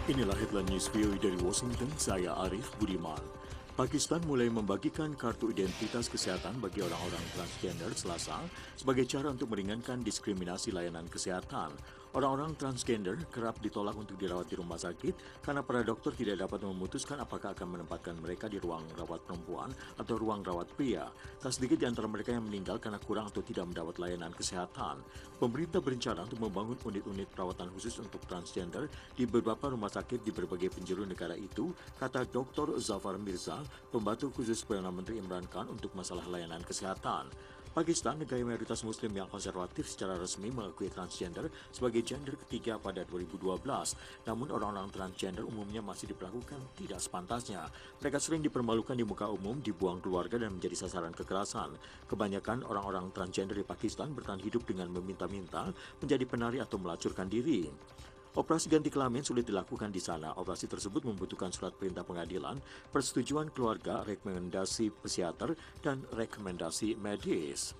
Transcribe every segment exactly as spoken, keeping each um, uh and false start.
Inilah headline news V O A dari Washington, saya Arif Budiman. Pakistan mulai membagikan kartu identitas kesehatan bagi orang-orang transgender Selasa sebagai cara untuk meringankan diskriminasi layanan kesehatan. Orang-orang transgender kerap ditolak untuk dirawat di rumah sakit karena para dokter tidak dapat memutuskan apakah akan menempatkan mereka di ruang rawat perempuan atau ruang rawat pria. Tak sedikit di antara mereka yang meninggal karena kurang atau tidak mendapat layanan kesehatan. Pemerintah berencana untuk membangun unit-unit perawatan khusus untuk transgender di beberapa rumah sakit di berbagai penjuru negara itu, kata doktor Zafar Mirza, pembantu khusus Perdana Menteri Imran Khan untuk masalah layanan kesehatan. Pakistan, negara mayoritas muslim yang konservatif, secara resmi mengakui transgender sebagai gender ketiga pada dua ribu dua belas. Namun orang-orang transgender umumnya masih diperlakukan tidak sepantasnya. Mereka sering dipermalukan di muka umum, dibuang keluarga dan menjadi sasaran kekerasan. Kebanyakan orang-orang transgender di Pakistan bertahan hidup dengan meminta-minta, menjadi penari atau melacurkan diri. Operasi ganti kelamin sulit dilakukan di sana. Operasi tersebut membutuhkan surat perintah pengadilan, persetujuan keluarga, rekomendasi psikiater, dan rekomendasi medis.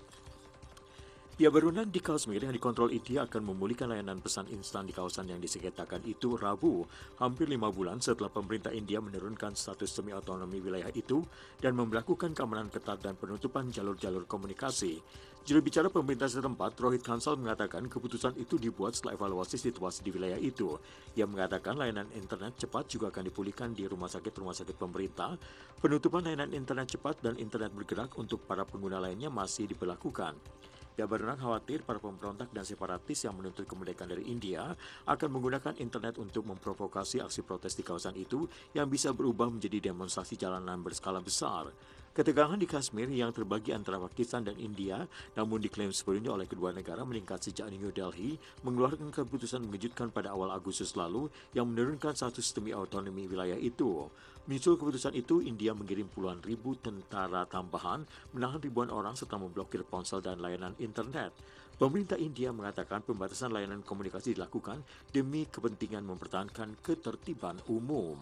Pihak berwenang di Kashmir yang dikontrol India akan memulihkan layanan pesan instan di kawasan yang disengketakan itu Rabu, hampir lima bulan setelah pemerintah India menurunkan status semi-otonomi wilayah itu dan memberlakukan keamanan ketat dan penutupan jalur-jalur komunikasi. Juru bicara pemerintah setempat, Rohit Kansal, mengatakan keputusan itu dibuat setelah evaluasi situasi di wilayah itu. Ia mengatakan layanan internet cepat juga akan dipulihkan di rumah sakit-rumah sakit pemerintah. Penutupan layanan internet cepat dan internet bergerak untuk para pengguna lainnya masih diberlakukan. Pihak berwenang khawatir para pemberontak dan separatis yang menuntut kemerdekaan dari India akan menggunakan internet untuk memprovokasi aksi protes di kawasan itu yang bisa berubah menjadi demonstrasi jalanan berskala besar. Ketegangan di Kashmir yang terbagi antara Pakistan dan India, namun diklaim sebelumnya oleh kedua negara meningkat sejak New Delhi mengeluarkan keputusan mengejutkan pada awal Agustus lalu yang menurunkan status semi otonomi wilayah itu. Menyusul keputusan itu, India mengirim puluhan ribu tentara tambahan, menahan ribuan orang serta memblokir ponsel dan layanan internet. Pemerintah India mengatakan pembatasan layanan komunikasi dilakukan demi kepentingan mempertahankan ketertiban umum.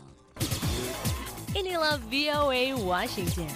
Inilah V O A Washington.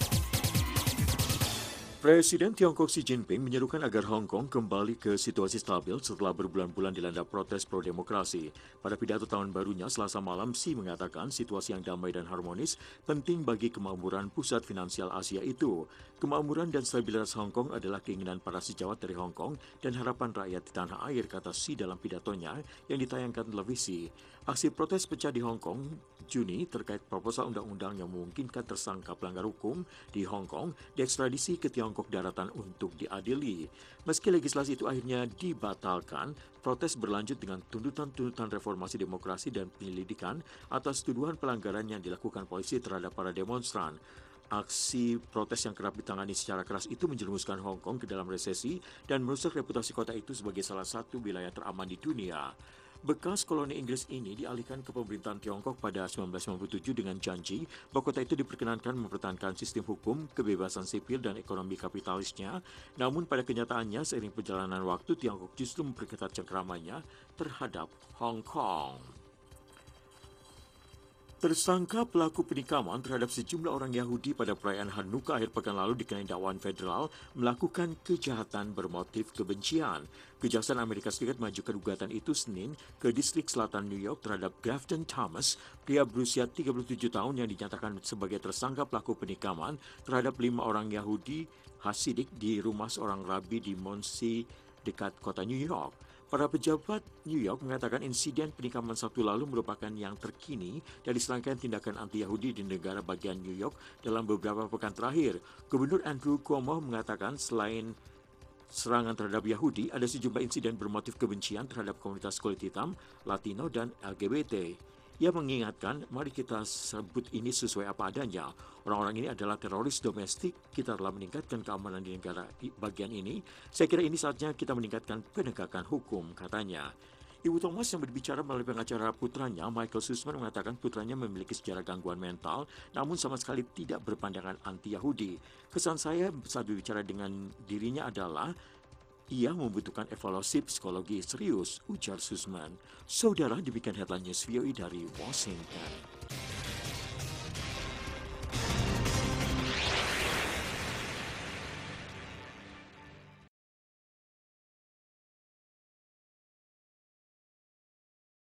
Presiden Tiongkok Xi Jinping menyerukan agar Hong Kong kembali ke situasi stabil setelah berbulan-bulan dilanda protes pro-demokrasi. Pada pidato tahun barunya Selasa malam, Xi mengatakan situasi yang damai dan harmonis penting bagi kemakmuran pusat finansial Asia itu. Kemakmuran dan stabilitas Hong Kong adalah keinginan para sejawat dari Hong Kong dan harapan rakyat di tanah air, kata Xi dalam pidatonya yang ditayangkan televisi. Aksi protes pecah di Hong Kong Juni terkait proposal undang-undang yang memungkinkan tersangka pelanggar hukum di Hong Kong diekstradisi ke Tiongkok daratan untuk diadili. Meski legislasi itu akhirnya dibatalkan, protes berlanjut dengan tuntutan-tuntutan reformasi demokrasi dan penyelidikan atas tuduhan pelanggaran yang dilakukan polisi terhadap para demonstran. Aksi protes yang kerap ditangani secara keras itu menjerumuskan Hong Kong ke dalam resesi dan merusak reputasi kota itu sebagai salah satu wilayah teraman di dunia. Bekas koloni Inggris ini dialihkan ke pemerintahan Tiongkok pada seribu sembilan ratus sembilan puluh tujuh dengan janji bahwa kota itu diperkenankan mempertahankan sistem hukum, kebebasan sipil, dan ekonomi kapitalisnya. Namun pada kenyataannya, seiring perjalanan waktu, Tiongkok justru memperketat cengkeramannya terhadap Hong Kong. Tersangka pelaku penikaman terhadap sejumlah orang Yahudi pada perayaan Hanukkah akhir pekan lalu dikenai dakwaan federal melakukan kejahatan bermotif kebencian. Kejaksaan Amerika Serikat mengajukan gugatan itu Senin ke Distrik Selatan New York terhadap Grafton Thomas, pria berusia tiga puluh tujuh tahun yang dinyatakan sebagai tersangka pelaku penikaman terhadap lima orang Yahudi Hasidik di rumah seorang rabi di Monsey dekat kota New York. Para pejabat New York mengatakan insiden penikaman Sabtu lalu merupakan yang terkini dari serangkaian tindakan anti-Yahudi di negara bagian New York dalam beberapa pekan terakhir. Gubernur Andrew Cuomo mengatakan selain serangan terhadap Yahudi, ada sejumlah insiden bermotif kebencian terhadap komunitas kulit hitam, Latino, dan L G B T. Ia mengingatkan, mari kita sebut ini sesuai apa adanya. Orang-orang ini adalah teroris domestik, kita telah meningkatkan keamanan di negara bagian ini. Saya kira ini saatnya kita meningkatkan penegakan hukum, katanya. Ibu Thomas yang berbicara melalui pengacara putranya, Michael Sussman, mengatakan putranya memiliki sejarah gangguan mental, namun sama sekali tidak berpandangan anti-Yahudi. Kesan saya saat berbicara dengan dirinya adalah, ia membutuhkan evaluasi psikologi serius, ujar Sussman. Saudara, demikian headline news V O A dari Washington.